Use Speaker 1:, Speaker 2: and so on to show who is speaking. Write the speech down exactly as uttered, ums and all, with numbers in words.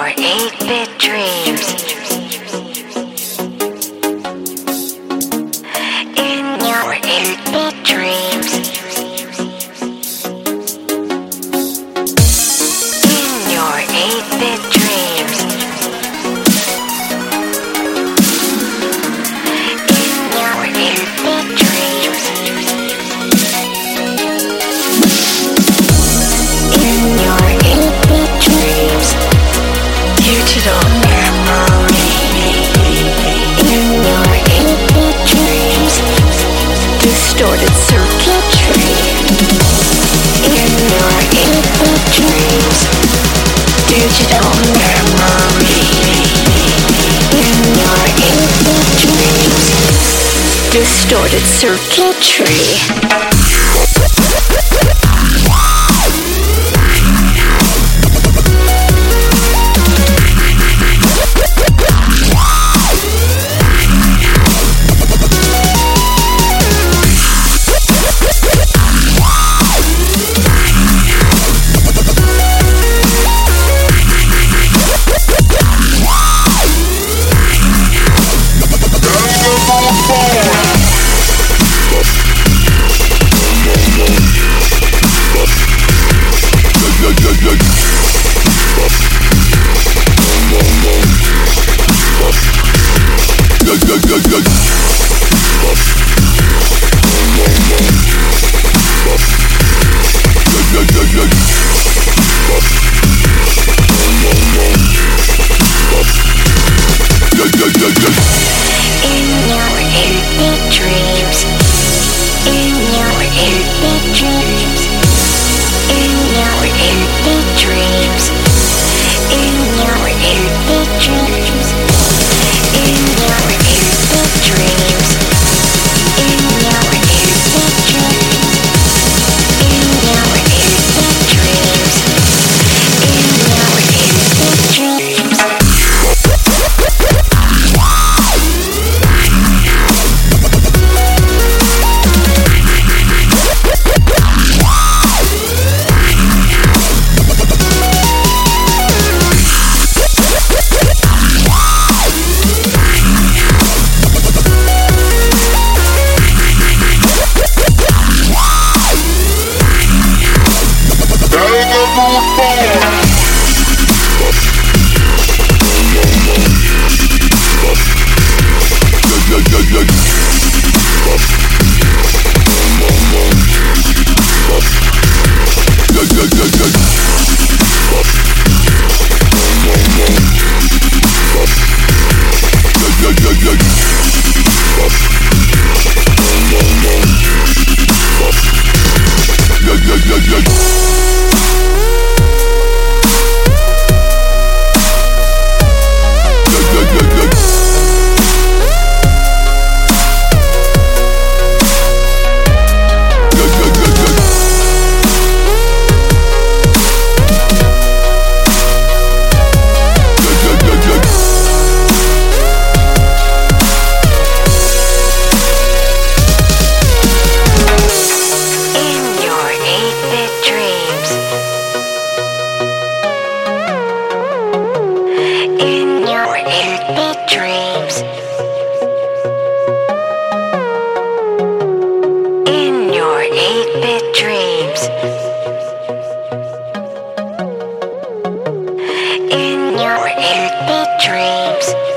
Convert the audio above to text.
Speaker 1: your eight-bit dreams. In your eight-bit dreams. In your eight-bit dreams. In your eight-bit dreams. In your eight-bit dreams. Digital memory. In your eight-bit dreams. Distorted circuitry. In your eight-bit dreams. Digital memory. In your eight-bit dreams. Distorted circuitry. In your eight-bit dreams.